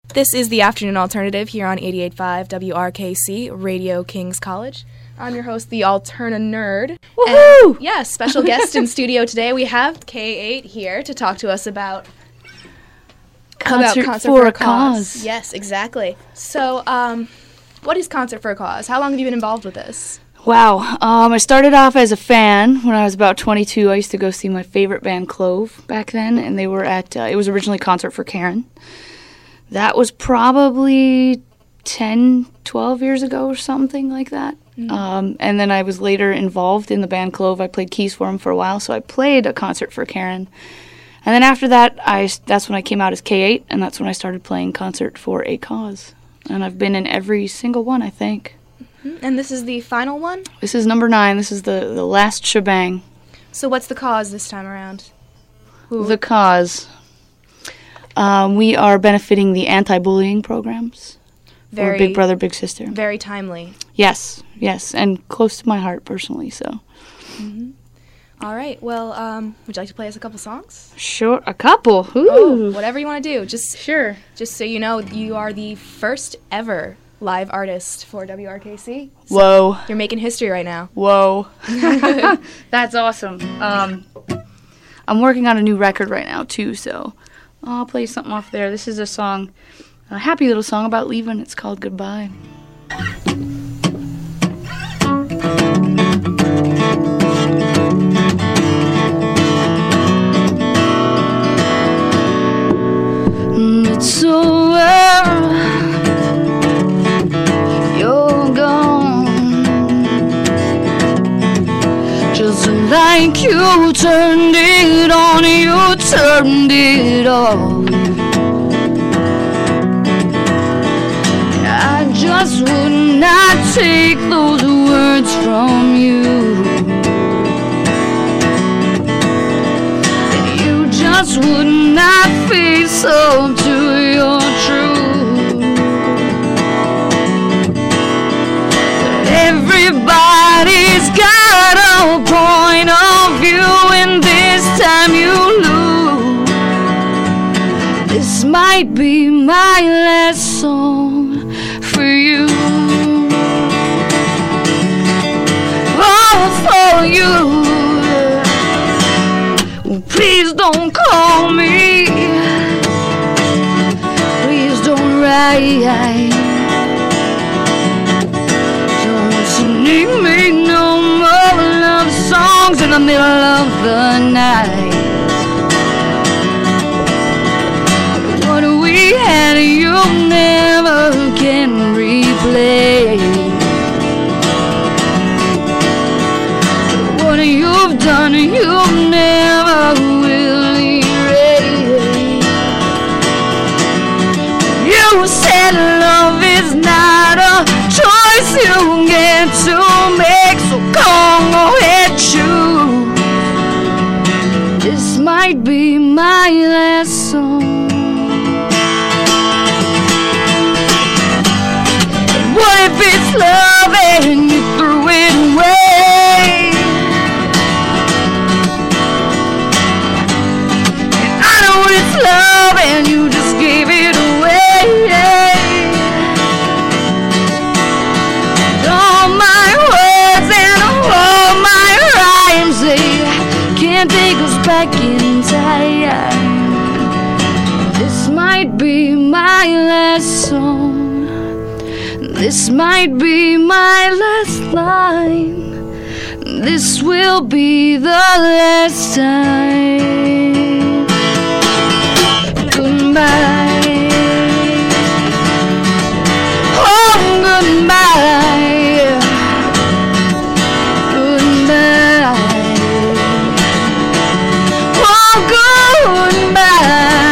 This is the Afternoon Alternative here on 88.5 WRKC, Radio Kings College. I'm your host, the Alterna Nerd. Woohoo! And, yeah, special guest in studio today. We have K8 here to talk to us about Concert for a Cause. Yes, exactly. So, what is Concert for a Cause? How long have you been involved with this? Wow. I started off as a fan when I was about 22. I used to go see my favorite band, Clove, back then, and they were at, it was originally Concert for Karen. That was probably 10, 12 years ago or something like that. Mm-hmm. And then I was later involved in the band Clove. I played keys for them for a while, so I played a Concert for Karen. And then after that, that's when I came out as K8, and that's when I started playing Concert for a Cause. And I've been in every single one, I think. And this is the final one? This is number 9. This is the last shebang. So what's the cause this time around? The cause. We are benefiting the anti-bullying programs for Big Brother, Big Sister. Very timely. Yes, and close to my heart personally, so. Mm-hmm. All right, well, would you like to play us a couple songs? Sure, a couple. Ooh. Oh, whatever you want to do. Just so you know, you are the first ever live artist for WRKC. So whoa. You're making history right now. Whoa. That's awesome. I'm working on a new record right now, too, so I'll play something off there. This is a song, a happy little song about leaving. It's called Goodbye. It's over, you're gone, just like you turned it on, you turned it off. I just would not take those words from you, and you just would not face up to your truth. Everybody's got a point of view, and this time you lose. This might be my last song for you. Oh, for you. Well, please don't call me. Please don't write. Don't sing me no more love songs in the middle of the night. What we had, you never can replay. What you've done, you never will erase. You said love is not a choice you get to make, so come ahead, choose. This might be my last song. And what if it's love and you threw it away? And I know it's love and you just gave it away. All my words and all my rhymes, they can't take us back in time. This might be my last song. This might be my last line. This will be the last time. Goodbye. Oh, goodbye. Goodbye. Oh, goodbye.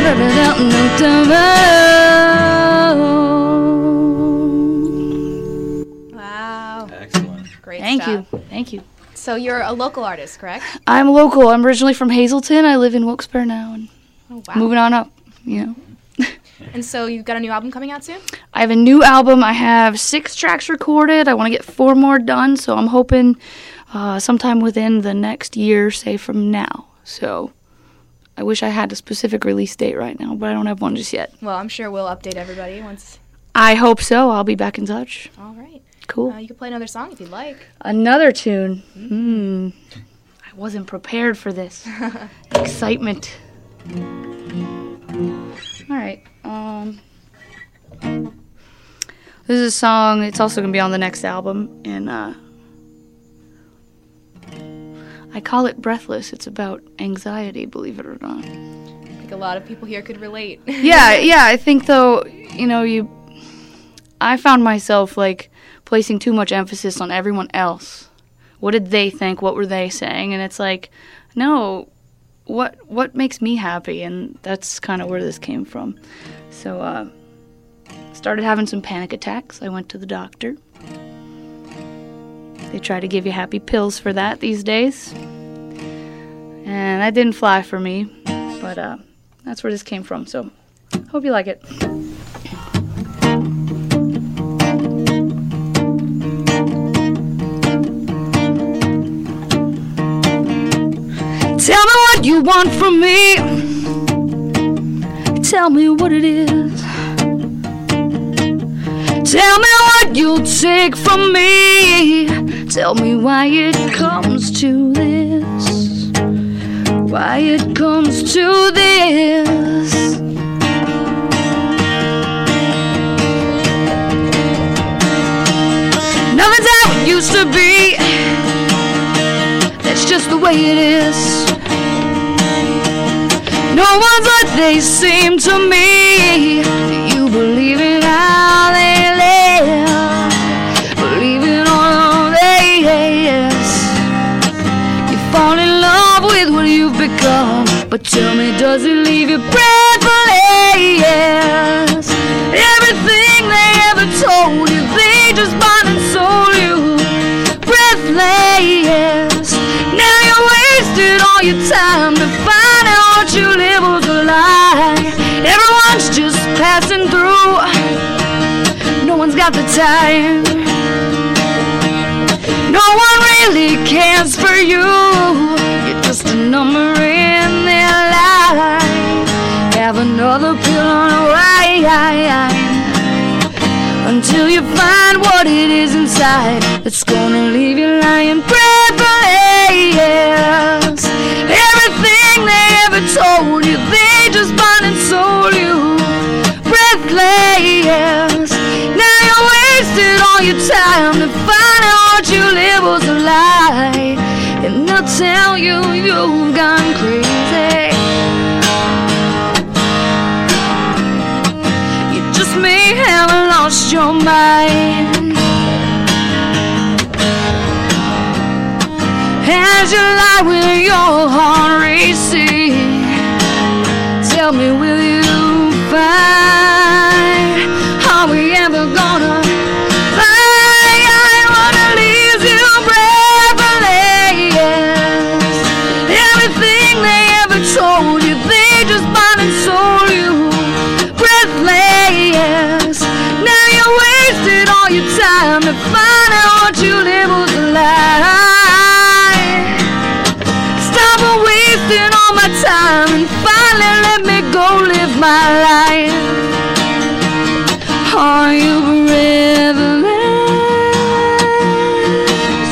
Wow. Excellent. Great Thank stuff. you. Thank you. So you're a local artist, correct? I'm local. I'm originally from Hazleton. I live in Wilkes-Barre now, and Oh, wow. moving on up, you know. And so you've got a new album coming out soon? I have a new album. I have 6 tracks recorded. I want to get 4 more done, so I'm hoping sometime within the next year, say from now. So I wish I had a specific release date right now, but I don't have one just yet. Well, I'm sure we'll update everybody once. I hope so. I'll be back in touch. All right. Cool. You can play another song if you'd like. Another tune. I wasn't prepared for this. Excitement. All right. This is a song. It's also going to be on the next album, and I call it Breathless. It's about anxiety, believe it or not. I think a lot of people here could relate. Yeah. I think though, I found myself like placing too much emphasis on everyone else. What did they think? What were they saying? And it's like, no, what makes me happy? And that's kind of where this came from. So, started having some panic attacks. I went to the doctor. They try to give you happy pills for that these days. And that didn't fly for me, but that's where this came from. So, hope you like it. Tell me what you want from me. Tell me what it is. Tell me what you'll take from me. Tell me why it comes to this. Why it comes to this. Nothing's how it used to be. That's just the way it is. No one's what they seem to me. Do you believe in how they live? Believe in all they is. You fall in love with what you've become, but tell me, does it leave you breathless? Everything they ever told you, they just bought and sold you. Breathless. Now you're wasting all your time to find out what you live was a lie. Everyone's just passing through. No one's got the time. No one really cares for you. You're just a number in their life. Have another pill on a ride until you find what it is inside that's gonna leave you lying breathless. Everything they ever told you, they just bought and sold you. Breathless. Now you're wasting all your time to find out what you live was a lie. And they'll tell you you've gone crazy. You just may have lost your mind. As you lie with your heart racing, tell me, will you find? Are we ever gonna find what leaves you breathless? Everything they ever told you, they just bought and sold you. Breathless. Now you're wasting all your time to find out what you live was a lie. Wasting all my time and finally let me go live my life. Are you breathless?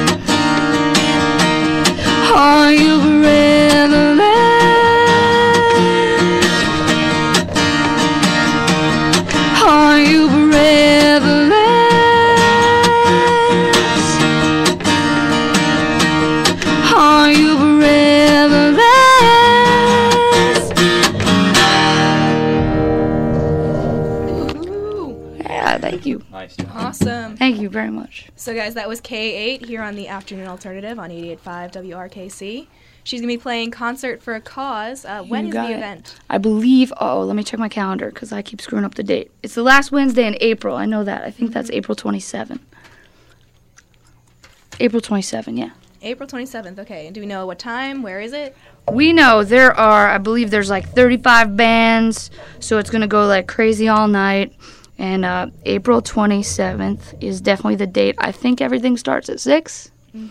Are you breathless? Are you breathless? Are you breathless? Thank you. Nice. Awesome. Thank you very much. So, guys, that was K8 here on the Afternoon Alternative on 88.5 WRKC. She's going to be playing Concert for a Cause. When is the event? I believe, let me check my calendar because I keep screwing up the date. It's the last Wednesday in April. I know that. I think that's April 27. April 27, yeah. April 27th, okay. And do we know what time? Where is it? We know I believe there's like 35 bands, so it's going to go like crazy all night. And April 27th is definitely the date. I think everything starts at 6.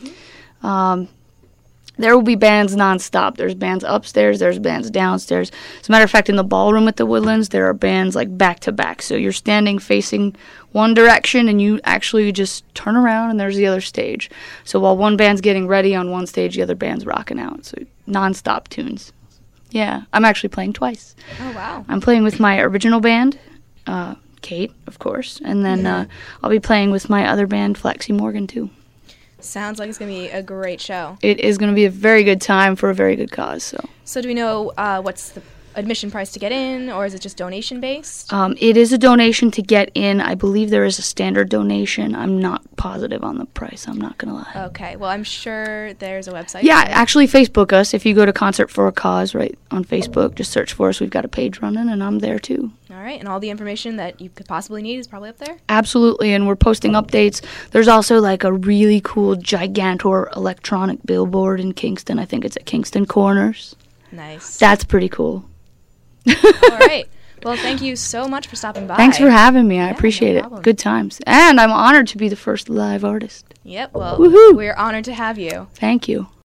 There will be bands nonstop. There's bands upstairs. There's bands downstairs. As a matter of fact, in the ballroom at the Woodlands, there are bands like back to back. So you're standing facing one direction, and you actually just turn around, and there's the other stage. So while one band's getting ready on one stage, the other band's rocking out. So nonstop tunes. Yeah, I'm actually playing twice. Oh, wow. I'm playing with my original band, Kate, of course, and then I'll be playing with my other band, Flexi Morgan, too. Sounds like it's going to be a great show. It is going to be a very good time for a very good cause. So do we know what's the admission price to get in, or is it just donation-based? It is a donation to get in. I believe there is a standard donation. I'm not positive on the price. I'm not going to lie. Okay. Well, I'm sure there's a website. Yeah, actually Facebook us. If you go to Concert for a Cause right on Facebook, just search for us. We've got a page running, and I'm there too. All right. And all the information that you could possibly need is probably up there? Absolutely, and we're posting updates. There's also like a really cool Gigantor electronic billboard in Kingston. I think it's at Kingston Corners. Nice. That's pretty cool. All right. Well, thank you so much for stopping by. Thanks for having me. I appreciate it. Good times. And I'm honored to be the first live artist. Yep. Well, Woohoo! we're honored to have you. Thank you.